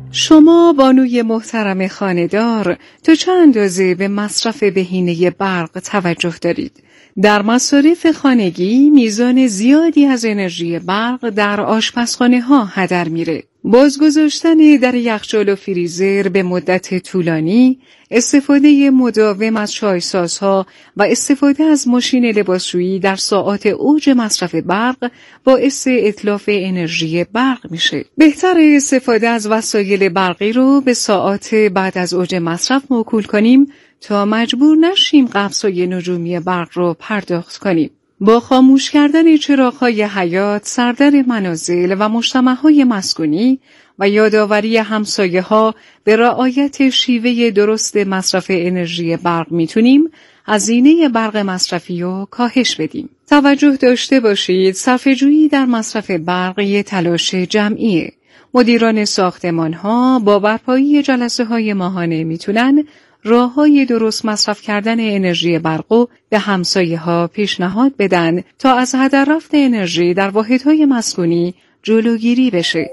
شما بانوی محترم خانه‌دار تا چه اندازه به مصرف بهینه برق توجه دارید؟ در مصارف خانگی میزان زیادی از انرژی برق در آشپزخانه‌ها هدر میره. بازگذاشتن در یخچال و فریزر به مدت طولانی، استفاده مداوم از چایسازها و استفاده از ماشین لباسشویی در ساعات اوج مصرف برق باعث اتلاف انرژی برق میشه. بهتر استفاده از وسایل برقی رو به ساعات بعد از اوج مصرف موکول کنیم تا مجبور نشیم قبض‌های نجومی برق رو پرداخت کنیم. با خاموش کردن چراغ‌های حیاط، سردر منازل و مجتمع‌های مسکونی و یادآوری همسایه‌ها به رعایت شیوه درست مصرف انرژی برق میتونیم هزینه برق مصرفی رو کاهش بدیم. توجه داشته باشید صرفه‌جویی در مصرف برق یک تلاش جمعیه. مدیران ساختمان‌ها با برپایی جلسه‌های ماهانه میتونن راه‌های درست مصرف کردن انرژی برق به همسایه‌ها پیشنهاد بدن تا از هدر رفت انرژی در واحدهای مسکونی جلوگیری بشه.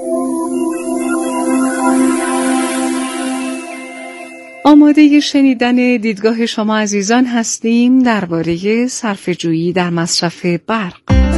آماده شنیدن دیدگاه شما عزیزان هستیم درباره صرفه‌جویی در مصرف برق.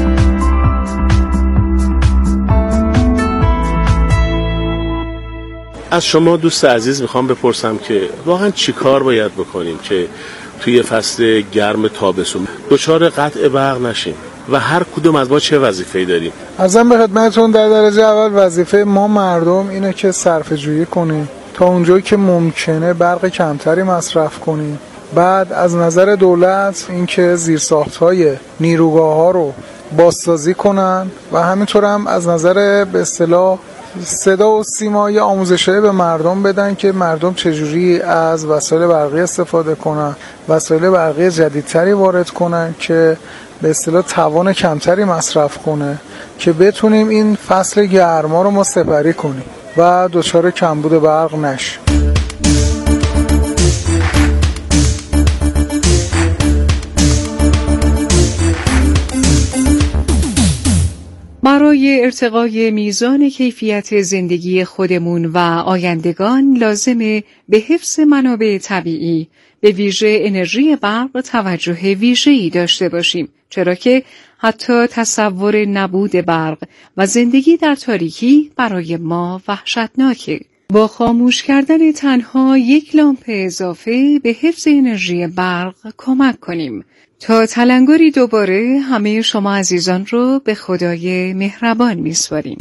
از شما دوست عزیز میخوام بپرسم که واقعا چی کار باید بکنیم که توی فصل گرم تابستون دچار قطع برق نشیم و هر کدوم از ما چه وظیفه‌ای داریم؟ ازم به خدمتتون در درجه اول وظیفه ما مردم اینه که صرفه‌جویی کنیم تا اونجایی که ممکنه برق کمتری مصرف کنیم. بعد از نظر دولت اینکه زیرساخت‌های نیروگاه‌ها رو بازسازی کنن و همینطور هم از نظر به اصطلاح صدا و سیمای آموزشی به مردم بدن که مردم چجوری از وسایل برقی استفاده کنن، وسایل برقی جدیدتری وارد کنن که به اصطلاح توان کمتری مصرف کنه که بتونیم این فصل گرما رو ما سپری کنیم و دچار کمبود برق نشیم. برای ارتقای میزان کیفیت زندگی خودمون و آیندگان لازمه به حفظ منابع طبیعی به ویژه انرژی برق توجه ویژه‌ای داشته باشیم، چرا که حتی تصور نبود برق و زندگی در تاریکی برای ما وحشتناکه. با خاموش کردن تنها یک لامپ اضافه به حفظ انرژی برق کمک کنیم. تا تلنگری دوباره همه شما عزیزان رو به خدای مهربان میسپاریم.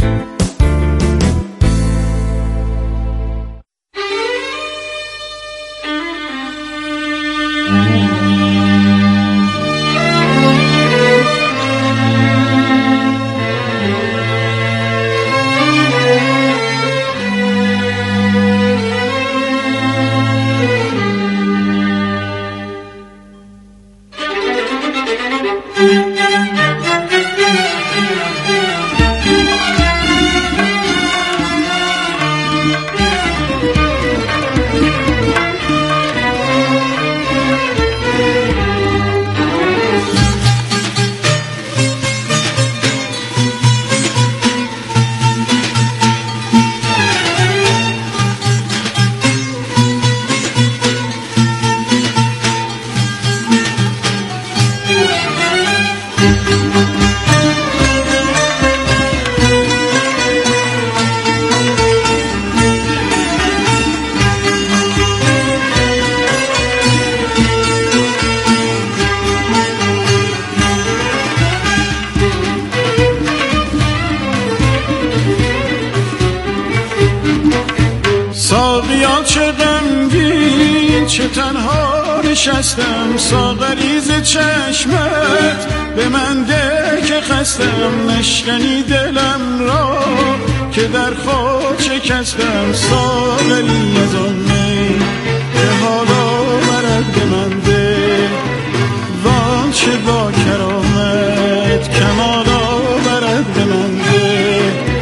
ساقیا چه غمگین چه تنها نشستم، ساغریز چشمت به من ده که خستم، نشکنی دلم را که در خود شکستم، ساغری از آن می که حالا برد به من ده، وان چه با کرامت کمالا برد به من ده،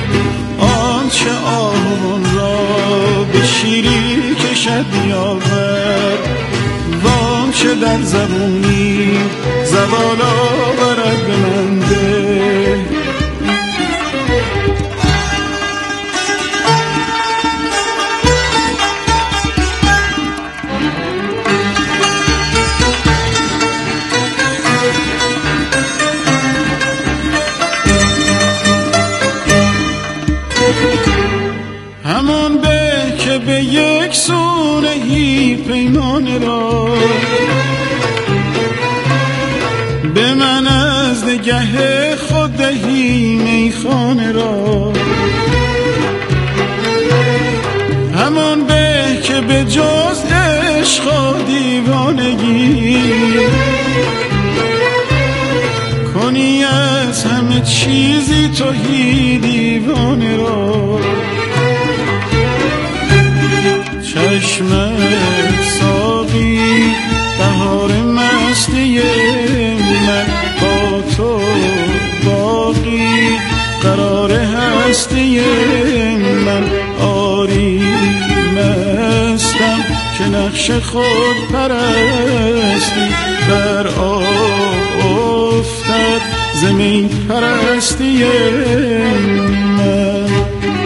آن چه آهوان را به شیری کشد می‌آور، وان چه در زبونی زوالا برد به من ده. همون به که به یک سونهی پیمان را به من از نگه خود دهی میخانه را همون به که به جز عشق و دیوانگی کنی از همه چیزی توهی دیوانه را چشمت ساقی بهار مستی من با تو باقی قرار هستی من آری مستم که نقش خود پرستی بر آب افتد زمین پرستی من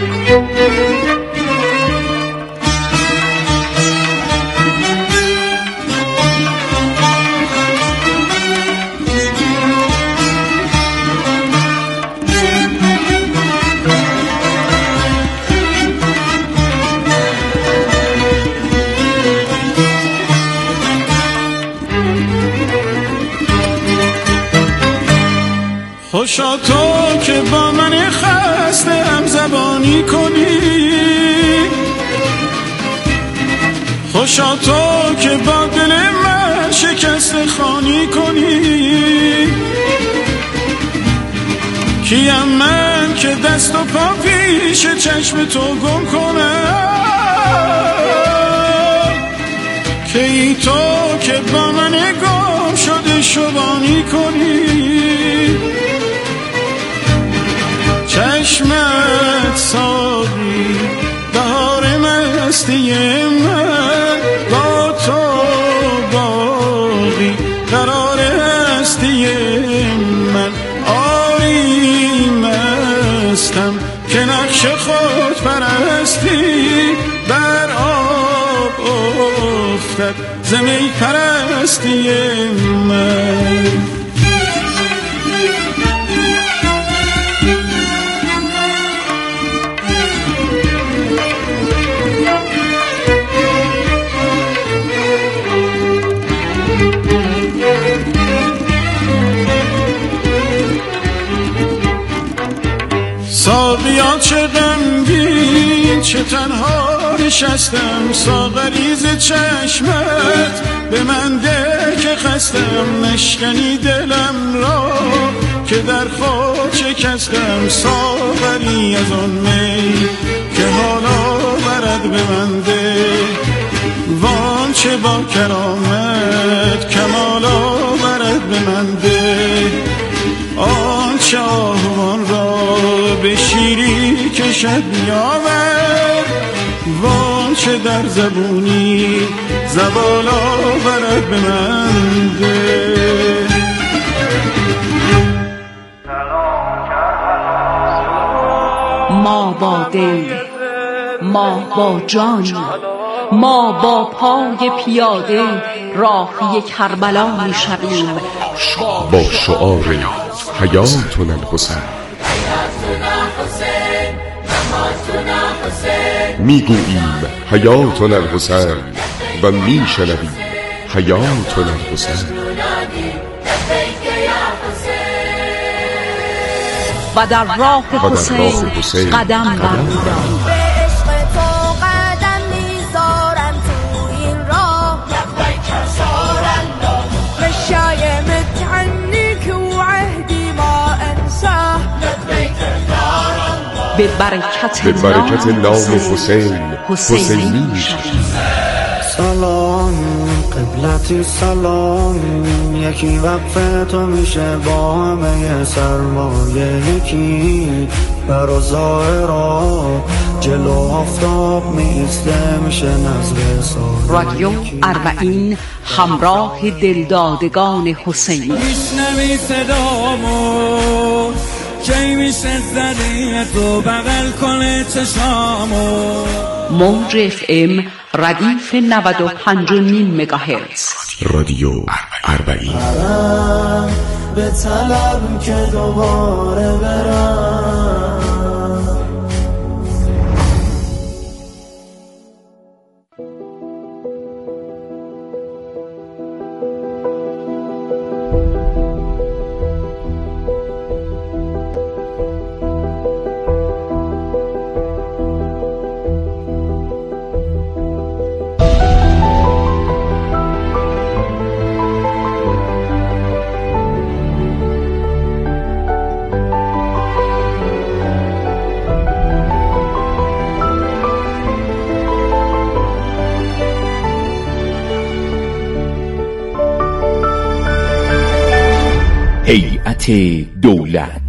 خوشا تو که با من خسته هم زبانی کنی خوشا تو که با دل من شکست خانی کنی کیم من که دست و پا پیش چشم تو گم کنم که ای تو که با من گم شده شبانی کنی چشمت ساقی بهار مستی من با تو باقی قرار هستی من آری مستم که نقش خود پرستی بر آب افتد زمین پرستی من ساقیا چه غمگین چه تنها نشستم ساغریز چشمت به من ده که خستم نشکنی دلم را که در خود شکستم ساغری از آن می که حالا برد به من ده وان چه با کرامت کمالا برد به من ده آنچه آهوان را به شیری کشد می‌آورد وانچه در زبونی زبالا برد به من ده ما با دل ما با جان ما با پای پیاده راهی کربلا می شویم با شعار حیاتنا الحسین میگوییم حیاتنا الحسین و میشنویم حیاتنا الحسین و در راه حسین قدم برمی‌داریم به برکت نام حسینی میشویم سلام قبلتی سلام یکی وقفه تو میشه با همه سرمایه یکی بر ظاهرا جلو آفتاب میسته میشه نظر سال رادیو اربعین همراه دلدادگان حسینی میشنوی صدامو کی میشه زدی تو بغل کنه چشامو موج اف ام ردیف 95.5 مگاهرتز رادیو اربعین به طلب که دوباره برم هیئت دولت.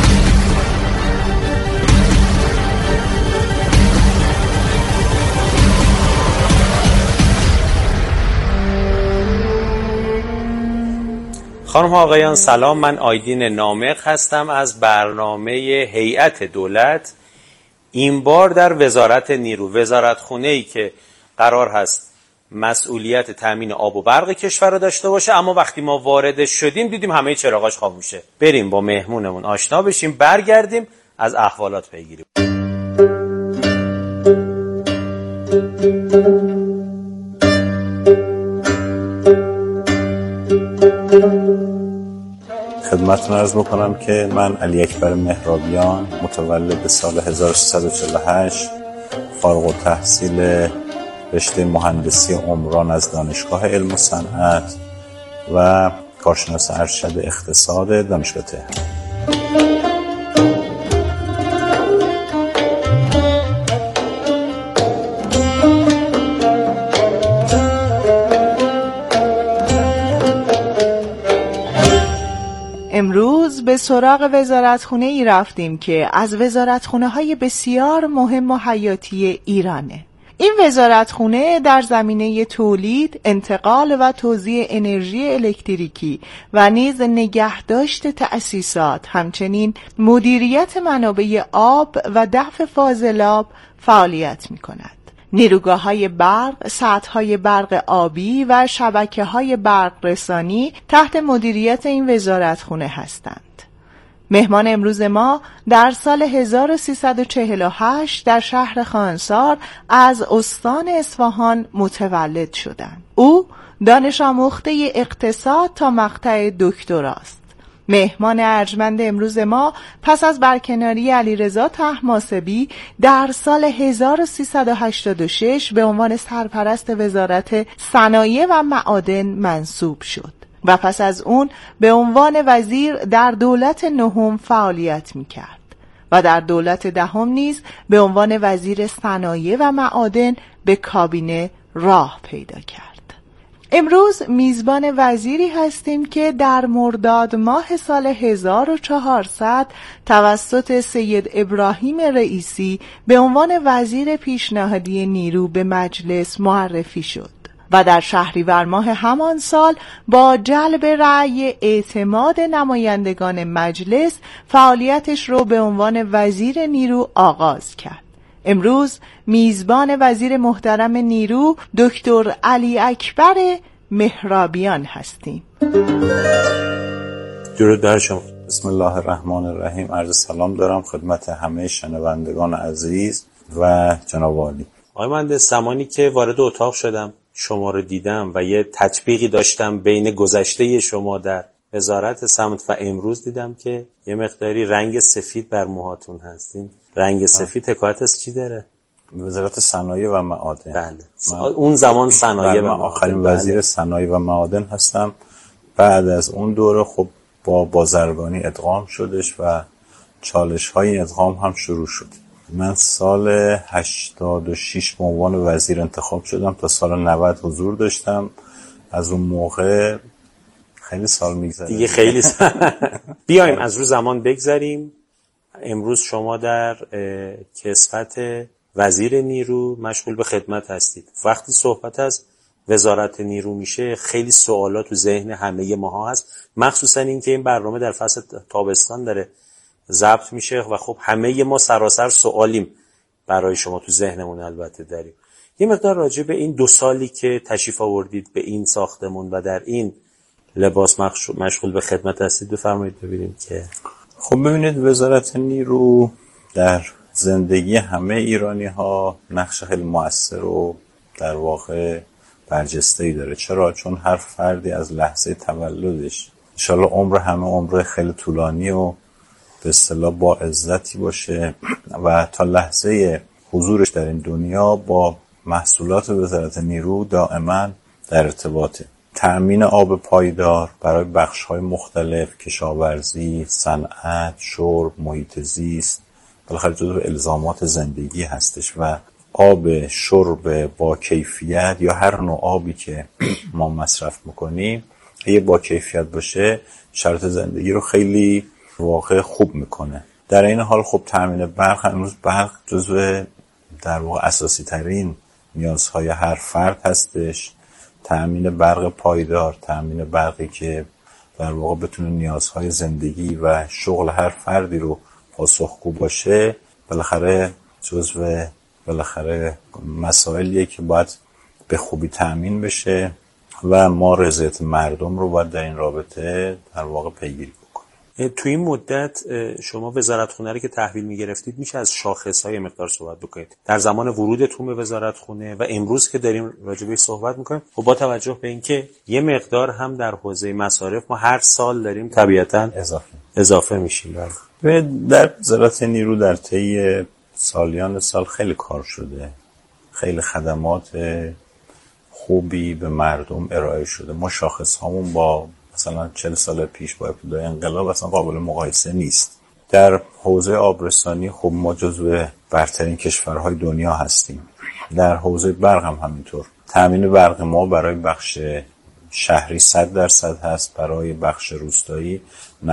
خانم ها آقایان سلام، من آیدین نامق هستم از برنامه هیئت دولت. این بار در وزارت نیرو، وزارتخونه‌ای که قرار هست مسئولیت تامین آب و برق کشور رو داشته باشه، اما وقتی ما وارد شدیم دیدیم همه چراغاش خاموشه. بریم با مهمونمون آشنا بشیم، برگردیم از احوالات پیگیری. خدمتتون عرض بکنم که من علی اکبر مهرابیان، متولد سال 1348، فارغ التحصیل رشته مهندسی عمران از دانشگاه علم و صنعت و کارشناس ارشد اقتصاد دانشگاه تهران. امروز به سراغ وزارتخونه ای رفتیم که از وزارتخونه های بسیار مهم و حیاتی ایرانه. این وزارتخونه در زمینه تولید، انتقال و توزیع انرژی الکتریکی و نیز نگهداشت تأسیسات، همچنین مدیریت منابع آب و دفع فاضلاب فعالیت می‌کند. نیروگاه‌های برق، سدهای برق آبی و شبکه‌های برق رسانی تحت مدیریت این وزارتخونه هستند. مهمان امروز ما در سال 1348 در شهر خانسار از استان اصفهان متولد شدند. او دانش آموخته اقتصاد تا مقطع دکتراست. مهمان ارجمند امروز ما پس از برکناری علیرضا طهماسبی در سال 1386 به عنوان سرپرست وزارت صنایع و معادن منصوب شد و پس از اون به عنوان وزیر در دولت نهم فعالیت می‌کرد و در دولت دهم نیز به عنوان وزیر صنایع و معادن به کابینه راه پیدا کرد. امروز میزبان وزیری هستیم که در مرداد ماه سال 1400 توسط سید ابراهیم رئیسی به عنوان وزیر پیشنهادی نیرو به مجلس معرفی شد و در شهریور ماه همان سال با جلب رأی اعتماد نمایندگان مجلس فعالیتش رو به عنوان وزیر نیرو آغاز کرد. امروز میزبان وزیر محترم نیرو دکتر علی اکبر مهرابیان هستیم. درود بر شما. بسم الله الرحمن الرحیم. عرض سلام دارم خدمت همه شنوندگان عزیز و جناب عالی. آقای مهندس، زمانی که وارد اتاق شدم شما رو دیدم و یه تطبیقی داشتم بین گذشته شما در وزارت سمت و امروز دیدم که یه مقداری رنگ سفید بر موهاتون هستین. رنگ سفید حکایت از چی داره؟ وزارت صنایع و معادن. بله. اون زمان صنایع و معادن. آخرین وزیر صنایع و معادن هستم. بعد از اون دوره خب با بازرگانی ادغام شدش و چالش‌های ادغام هم شروع شد. من سال 86 به عنوان وزیر انتخاب شدم، تا سال 90 حضور داشتم. از اون موقع خیلی سال میگذره دیگه، خیلی سال. بیایم از رو زمان بگذریم. امروز شما در کسوت وزیر نیرو مشغول به خدمت هستید. وقتی صحبت از وزارت نیرو میشه خیلی سوالات تو ذهن همه ماها هست، مخصوصا این که این برنامه در فصل تابستان داره ضبط میشه و خب همه ما سراسر سوالیم برای شما تو ذهنمون البته داریم. یه مقدار راجع به این 2 سالی که تشریف آوردید به این ساختمون و در این لباس مشغول به خدمت هستید بفرمایید ببینیم که. خب ببینید، وزارت نیرو در زندگی همه ایرانی ها نقش خیلی مؤثر و در واقع برجسته‌ای داره. چرا؟ چون هر فردی از لحظه تولدش انشالله عمر همه عمر خیلی طولانی و به اصطلاح با عزتی باشه و تا لحظه حضورش در این دنیا با محصولات وزارت نیرو دائما در ارتباطه. تأمین آب پایدار برای بخش‌های مختلف، کشاورزی، صنعت، شرب، محیط زیست، بالاخره جزو الزامات زندگی هستش و آب شرب با کیفیت یا هر نوع آبی که ما مصرف میکنیم اگه با کیفیت باشه شرط زندگی رو خیلی واقع خوب میکنه. در این حال خب تامین برق، امروز برق جزو در واقع اساسی ترین نیازهای هر فرد هستش. تامین برق پایدار، تامین برقی که در واقع بتونه نیازهای زندگی و شغل هر فردی رو پاسخگو باشه، بالاخره جزو مسائلیه که باید به خوبی تامین بشه و ما رضایت مردم رو باید در این رابطه در واقع پیگیری بکنیم. تو این مدت شما وزارتخونه رو که تحویل می‌گرفتید، میشه از شاخص‌های مقدار صحبت بکنید در زمان ورودتون به وزارتخونه و امروز که داریم راجع بهش صحبت می‌کنیم؟ خب با توجه به اینکه یه مقدار هم در حوزه مصارف ما هر سال داریم طبیعتاً اضافه میشیم. و در وزارت نیرو در طی سالیان سال خیلی کار شده، خیلی خدمات خوبی به مردم ارائه شده. ما شاخص‌هامون با مثلا 40 سال پیش با ابتدای انقلاب اصلا قابل مقایسه نیست. در حوزه آبرسانی خب ما جزو برترین کشورهای دنیا هستیم. در حوزه برق هم همینطور. تامین برق ما برای بخش شهری 100% هست، برای بخش روستایی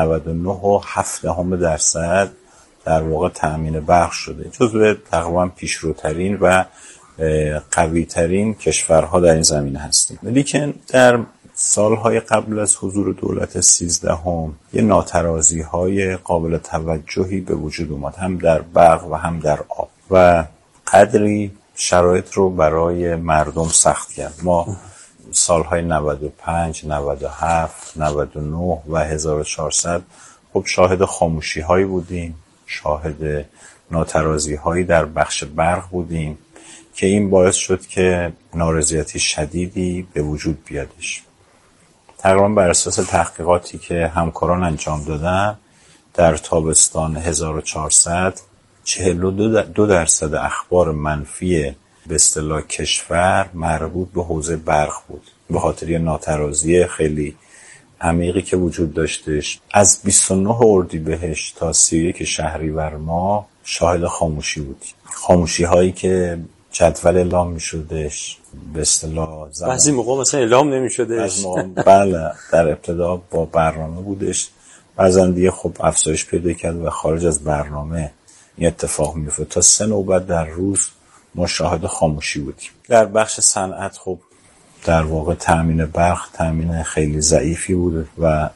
99.7% در واقع تامین برق شده. جزو تقریبا پیشروترین و قوی‌ترین کشورها در این زمینه هستیم. لیکن در سالهای قبل از حضور دولت 13 یه ناترازی‌های قابل توجهی به وجود اومد، هم در برق و هم در آب، و قدری شرایط رو برای مردم سخت کرد. ما سالهای 95، 97، 99 و 1400 خب شاهد خاموشی‌هایی بودیم، شاهد ناترازی‌هایی در بخش برق بودیم که این باعث شد که نارضایتی شدیدی به وجود بیادش. تقریبا بر اساس تحقیقاتی که همکاران انجام دادن، در تابستان 1400 42% اخبار منفی به اصطلاح کشور مربوط به حوزه برق بود، به خاطر ناترازی خیلی عمیقی که وجود داشتش. از 29 اردیبهشت تا 31 شهریور ما شاهد خاموشی بودیم. خاموشی هایی که جدول اعلام می شدش، به اصطلاح بعضی موقع مثلا اعلام نمی شدش. بله، در ابتدا با برنامه بودش، بعضن دیگه خب افزایش پیدا کرد و خارج از برنامه این اتفاق می افتاد. تا 3 نوبت در روز ما شاهد خاموشی بودیم. در بخش صنعت خب در واقع تامین برق تامین خیلی ضعیفی بود و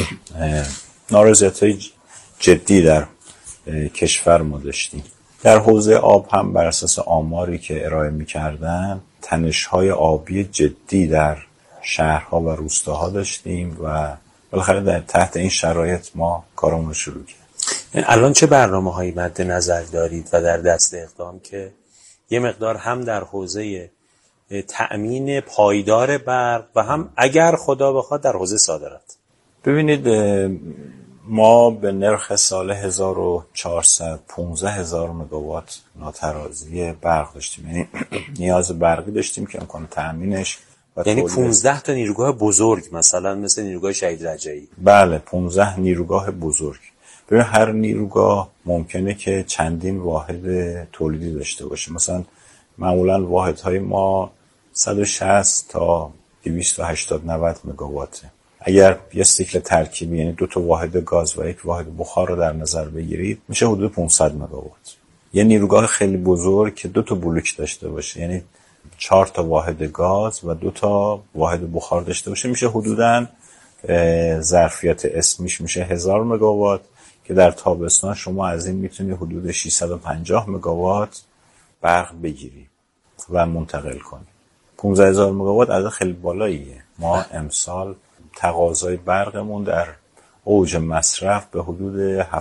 نارضایت‌های جدی در کشور ما داشتیم. در حوزه آب هم بر اساس آماری که ارائه می‌کردن تنش‌های آبی جدی در شهرها و روستاها داشتیم و بالاخره در تحت این شرایط ما کارمون رو شروع کردیم. الان چه برنامه‌هایی مد نظر دارید و در دست اقدام که یه مقدار هم در حوزه تأمین پایدار برق و هم اگر خدا بخواد در حوزه صادرات؟ ببینید ما به نرخ سال 1400 15,000 مگاوات ناترازی برق داشتیم، یعنی نیاز برقی داشتیم که امکان تأمینش یعنی 15 تا نیروگاه بزرگ، مثلا مثل نیروگاه شهید رجایی. بله، 15 نیروگاه بزرگ. ببین هر نیروگاه ممکنه که چندین واحد تولیدی داشته باشه. مثلا معمولا واحدهای ما 160 تا 280-90 مگاواته. اگر یه سیکل ترکیبی، یعنی 2 تا واحد گاز و 1 واحد بخار رو در نظر بگیرید، میشه حدود 500 مگاوات. یه نیروگاه خیلی بزرگ که 2 تا بلوک داشته باشه، یعنی 4 تا واحد گاز و 2 تا واحد بخار داشته باشه، میشه حدوداً ظرفیت اسمیش میشه 1000 مگاوات که در تابستان شما از این میتونی حدود 650 مگاوات برق بگیری و منتقل کنی. 15,000 مگاوات عدد خیلی بالاییه. ما امسال تقاضای برقمون در اوج مصرف به حدود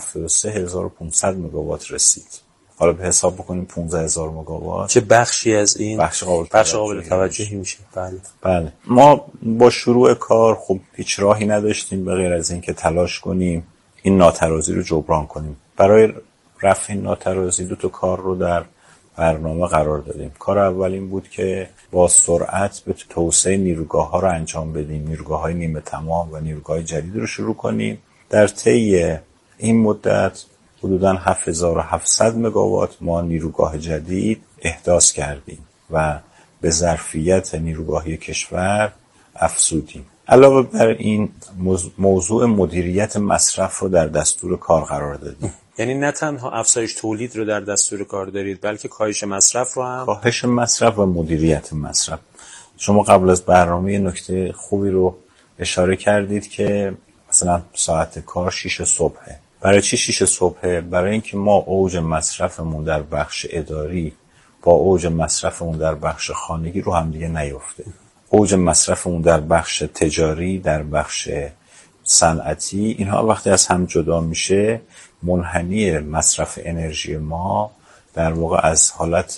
73,500 مگاوات رسید. حالا به حساب بکنیم 15,000 مگاوات چه بخشی از این بخش قابل توجهی میشه. بله. ما با شروع کار خب هیچ راهی نداشتیم به غیر از این که تلاش کنیم این ناترازی رو جبران کنیم. برای رفع این ناترازی 2 تا کار رو در برنامه قرار دادیم. کار اول این بود که با سرعت به توسعه نیروگاه‌ها رو انجام بدیم، نیروگاه‌های نیمه تمام و نیروگاه جدید رو شروع کنیم. در طی این مدت حدوداً 7700 مگاوات ما نیروگاه جدید احداث کردیم و به ظرفیت نیروگاهی کشور افزودیم. علاوه بر این موضوع مدیریت مصرف رو در دستور کار قرار دادیم. یعنی نه تنها افزایش تولید رو در دستور کار دارید بلکه کاهش مصرف رو هم. کاهش مصرف و مدیریت مصرف. شما قبل از برنامه نکته خوبی رو اشاره کردید که مثلا ساعت کار 6 صبحه. برای چی 6 صبحه؟ برای اینکه ما اوج مصرفمون در بخش اداری با اوج مصرفمون در بخش خانگی رو هم دیگه نیفته. اوج مصرفمون در بخش تجاری، در بخش صنعتی، اینها وقتی از هم جدا میشه منحنی مصرف انرژی ما در واقع از حالت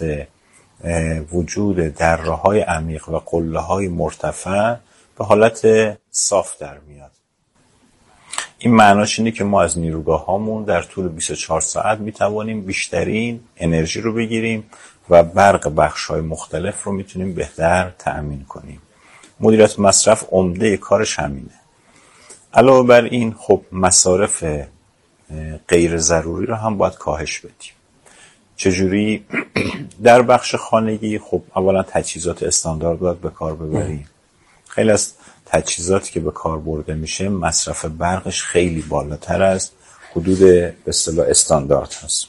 وجود دره‌های عمیق و قله‌های مرتفع به حالت صاف در میاد. این معناش اینه که ما از نیروگاه‌هامون در طول 24 ساعت میتوانیم بیشترین انرژی رو بگیریم و برق بخش‌های مختلف رو میتونیم بهتر تأمین کنیم. مدیریت مصرف عمده کارش همینه. علاوه بر این خب مصارف غیر ضروری رو هم باید کاهش بدیم. چجوری؟ در بخش خانگی خب اولا تجهیزات استاندارد باید به کار ببریم. خیلی از تجهیزاتی که به کار برده میشه مصرف برقش خیلی بالاتر از حدود به اصطلاح استاندارد هست.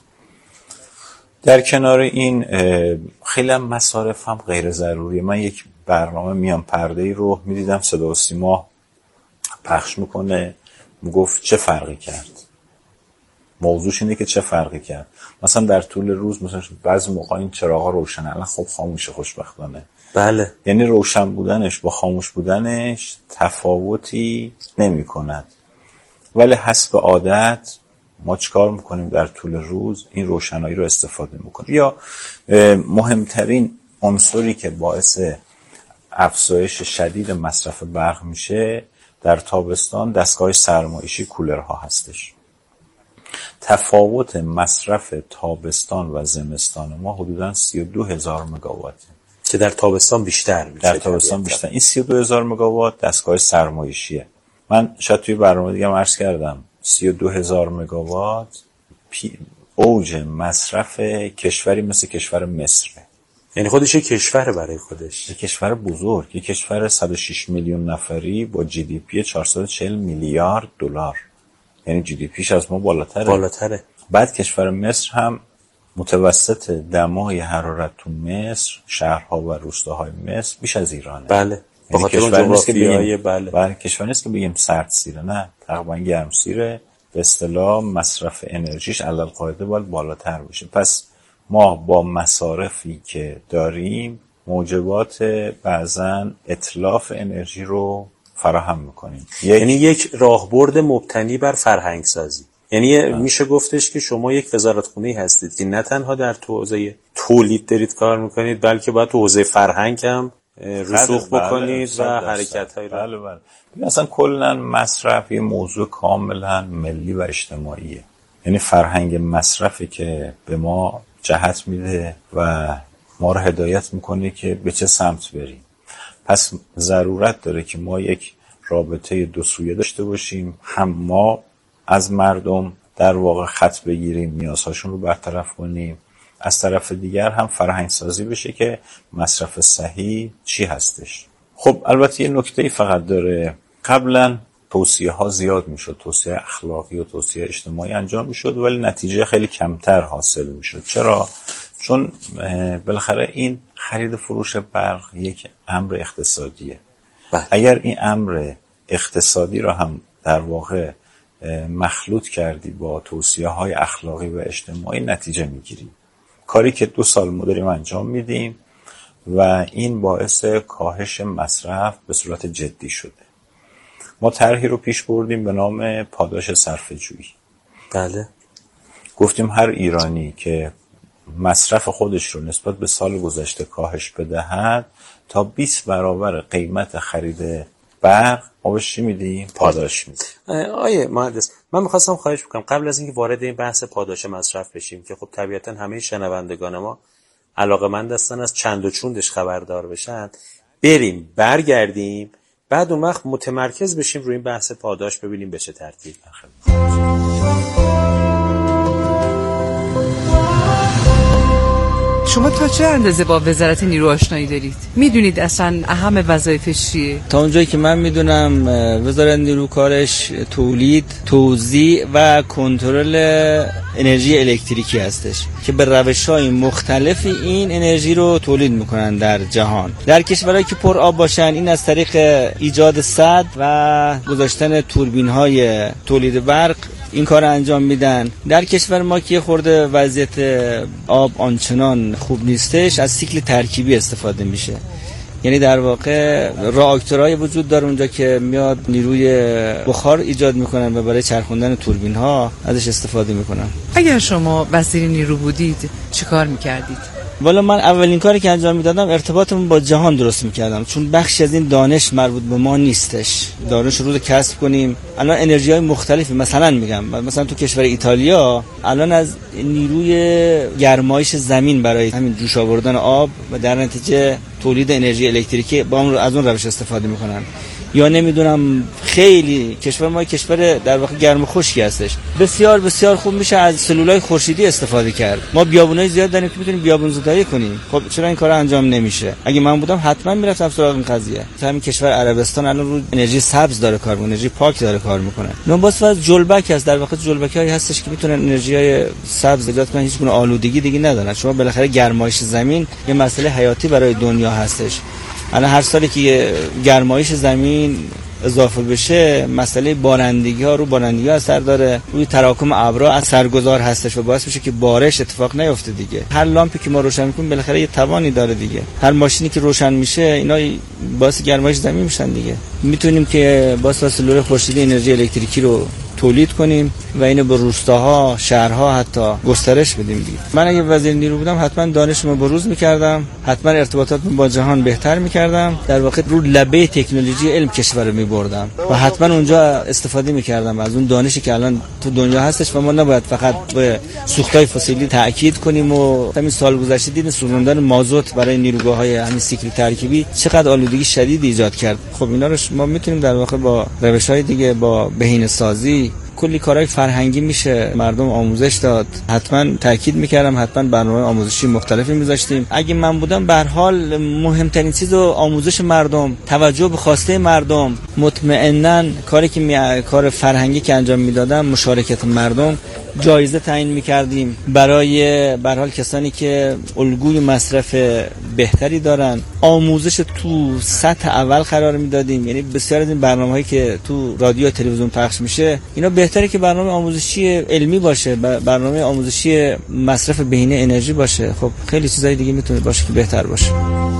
در کنار این خیلی هم مصارف هم غیر ضروریه. من یک برنامه میان پرده‌ای رو میدیدم صدا و سیما پخش میکنه، میگفت چه فرقی کرد. موضوعش اینه که چه فرقی کرد. مثلا در طول روز مثلا بعضی موقع این چراغا روشنه، الان خب خاموشه خوشبختانه. بله. یعنی روشن بودنش با خاموش بودنش تفاوتی نمی کند. ولی حسب عادت ما چیکار میکنیم در طول روز؟ این روشنایی رو استفاده میکنیم. یا مهمترین عنصری که باعث افزایش شدید مصرف برق میشه در تابستان دستگاه سرمایشی کولرها هستش. تفاوت مصرف تابستان و زمستان ما حدوداً 32,000 مگاواته که در تابستان بیشتر میشه. در تابستان بیشتر. این 32,000 مگاوات دستگاه سرمایشیه. من شاید توی برنامه دیگه هم عرض کردم 32,000 مگاوات اوج مصرف کشوری مثل کشور مصره. یعنی خودش یک کشور برای خودش، یک کشور بزرگ، یک کشور 106 میلیون نفری با جی دی پی 440 میلیارد دلار. یعنی جی دی پیش از ما بالاتره. بعد کشور مصر هم متوسط دمای حرارت تو مصر، شهرها و روستاهای مصر بیش از ایرانه. بله. یعنی کشور نیست که بگیم بله کشور نیست که بگیم سرد سیره، نه، تقریبا گرم سیره. به اصطلاح مصرف انرژیش علالقاعده باید بالاتر باشه. پس ما با مصارفی که داریم موجبات بعضن اتلاف انرژی رو فراهم میکنیم. یعنی یک راهبرد مبتنی بر فرهنگ سازی. یعنی میشه گفتش که شما یک وزارتخونه‌ای هستید که نه تنها در حوزه تولید دارید کار میکنید بلکه باید تو حوزه فرهنگ هم رسوخ بکنید و حرکت‌هایی رو. بله. اصلا کلا مصرف یه موضوع کاملا ملی و اجتماعیه. یعنی فرهنگ مصرفی که به ما جهت میده و ما رو هدایت میکنه که به چه سمت بریم. پس ضرورت داره که ما یک رابطه دو سویه داشته باشیم. هم ما از مردم در واقع خط بگیریم، نیازهاشون رو برطرف کنیم. از طرف دیگر هم فرهنگ سازی بشه که مصرف صحیح چی هستش. خب البته یه نکته‌ای فقط داره. قبلا توصیه ها زیاد میشد، توصیه اخلاقی و توصیه اجتماعی انجام میشد ولی نتیجه خیلی کمتر حاصل میشد. چرا؟ چون بالاخره این خرید فروش برق یک امر اقتصادیه. اگر این امر اقتصادی رو هم در واقع مخلوط کردی با توصیه های اخلاقی و اجتماعی نتیجه میگیری. کاری که 2 سال ما داریم انجام میدیم و این باعث کاهش مصرف به صورت جدی شده. ما طرحی رو پیش بردیم به نام پاداش صرفه‌جویی. بله. گفتیم هر ایرانی که مصرف خودش رو نسبت به سال گذشته کاهش بدهد تا 20 برابر قیمت خرید برق ما بهش چی میدیم؟ پاداش میدیم. آیه مهندس، من میخواستم خواهش بکنم قبل از اینکه وارد این بحث پاداش مصرف بشیم که خب طبیعتا همه شنوندگان ما علاقه‌مند هستن از چند و چوندش خبردار بشن، بریم برگردیم بعد اون وقت متمرکز بشیم روی این بحث پاداش ببینیم به چه ترتیب. شما تا چه اندازه با وزارت نیرو آشنایی دارید؟ میدونید اصلا اهم وظایفش چیه؟ تا اونجایی که من میدونم وزارت نیرو کارش تولید، توزیع و کنترل انرژی الکتریکی هستش که به روش‌های مختلفی این انرژی رو تولید میکنن در جهان. در کشورهایی که پر آب باشن این از طریق ایجاد سد و گذاشتن توربین‌های تولید برق این کار انجام میدن. در کشور ما که خورده وضعیت آب آنچنان خوب نیستش، از سیکل ترکیبی استفاده میشه. یعنی در واقع راکتورهای وجود داره اونجا که میاد نیروی بخار ایجاد میکنن و برای چرخوندن توربین ها ازش استفاده میکنن. اگر شما وزیر نیرو بودید چی کار میکردید؟ والا من اولین کاری که انجام میدادم ارتباطمون با جهان درست میکردم، چون بخشی از این دانش مربوط به ما نیستش. دانش رو کسب کنیم. الان انرژی های مختلفی، مثلا میگم مثلا تو کشور ایتالیا الان از نیروی گرمایش زمین برای همین جوش آوردن آب و در نتیجه تولید انرژی الکتریکی با اون از اون روش استفاده میکنن. یا نمیدونم خیلی کشور ما کشور در واقع گرم و خشکی هستش، بسیار بسیار خوب میشه از سلولای خورشیدی استفاده کرد. ما بیابونای زیاد داریم که میتونیم بیابون زدایی کنیم. خب چرا این کارا انجام نمیشه؟ اگه من بودم حتما میرفتم سراغ این قضیه. همین کشور عربستان الان رو انرژی سبز داره کار میکنه، انرژی پاک داره کار میکنه. نوباس از جلبک هست، در واقع جلبکایی هستش که میتونن انرژیای سبز ایجاد کنن، هیچ گونه آلودگی دیگه ندارن. شما بالاخره گرمایش زمین یه مسئله حیاتی برای دنیا هستش. الان هر سالی که گرمایش زمین اضافه بشه مسئله بارندگی ها رو بارندگی ها اثر داره، روی تراکم ابرها اثرگذار هستش و باعث میشه که بارش اتفاق نیفته دیگه. هر لامپی که ما روشن میکنیم بالاخره یه توانی داره دیگه. هر ماشینی که روشن میشه اینا باعث گرمایش زمین میشن دیگه. میتونیم که با سلول خورشیدی انرژی الکتریکی رو تولید کنیم و اینو به روستاها، شهرها حتی گسترش بدیم دیگه. من اگه وزیر نیرو بودم حتما دانشمو بروز می‌کردم، حتما ارتباطاتم با جهان بهتر می‌کردم، در واقع رو لبه تکنولوژی علم کشور رو می‌بردم و حتما اونجا استفاده می‌کردم از اون دانشی که الان تو دنیا هستش و ما نباید فقط به سوخت‌های فسیلی تاکید کنیم. و همین سال گذشته دیدین سوزوندن مازوت برای نیروگاه‌های همین سیکل ترکیبی چقدر آلودگی شدید ایجاد کرد. خب اینا رو ما می‌تونیم در واقع با روش‌های دیگه، با بهینه‌سازی، کلی کارهای فرهنگی میشه مردم آموزش داد. حتما تاکید میکردم، حتما برنامه آموزشی مختلفی میذاشتیم. اگه من بودم به هر حال مهمترین چیز آموزش مردم، توجه به خواسته مردم، مطمئناً کار فرهنگی که انجام میدادم، مشارکت مردم، جایزه تعیین میکردیم برای به هر حال کسانی که الگوی مصرف بهتری دارن. آموزش تو سطح اول قرار میدادیم. یعنی بسیار از این برنامه‌هایی که تو رادیو و تلویزیون پخش میشه اینا بهتره که برنامه آموزشی علمی باشه، برنامه آموزشی مصرف بهینه انرژی باشه. خب خیلی چیزای دیگه میتونه باشه که بهتر باشه.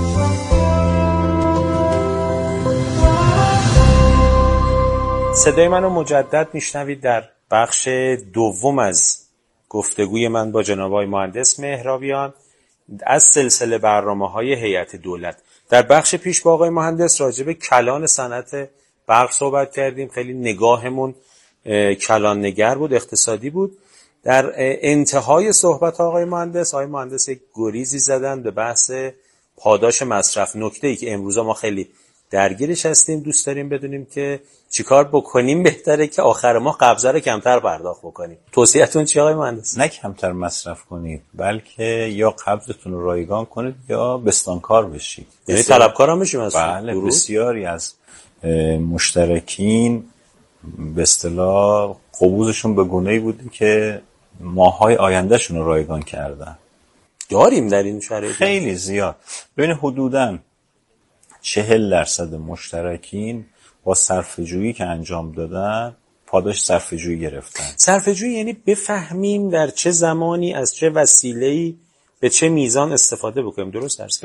صدای منو مجدد میشنوید در بخش دوم از گفتگوی من با جناب آقای مهندس مهرابیان از سلسله برنامه‌های هیئت دولت. در بخش پیش با آقای مهندس راجع به کلان صنعت برق صحبت کردیم. خیلی نگاهمون کلان نگر بود، اقتصادی بود. در انتهای صحبت آقای مهندس یک گریزی زدن به بحث پاداش مصرف، نکته‌ای که امروزا ما خیلی درگیرش هستیم. دوست داریم بدونیم که چیکار بکنیم بهتره که آخر ما قبضه رو کمتر پرداخت بکنیم. توصیه‌تون چیه آقای مهندس؟ نه کمتر مصرف کنید، بلکه یا قبضتون رو رایگان کنید یا بستانکار بشید. یعنی طلبکار هم بشیم از بله، بسیاری از مشترکین به اصطلاح قبوزشون به گونه‌ای بوده که ماهای آیندهشون رو رایگان کردن. داریم در این شرایط خیلی زیاد. ببین حدوداً 40% مشترکین با صرفه‌جویی که انجام دادن پاداش صرفه‌جویی گرفتن. صرفه‌جویی یعنی بفهمیم در چه زمانی از چه وسیله‌ای به چه میزان استفاده بکنیم. درست درست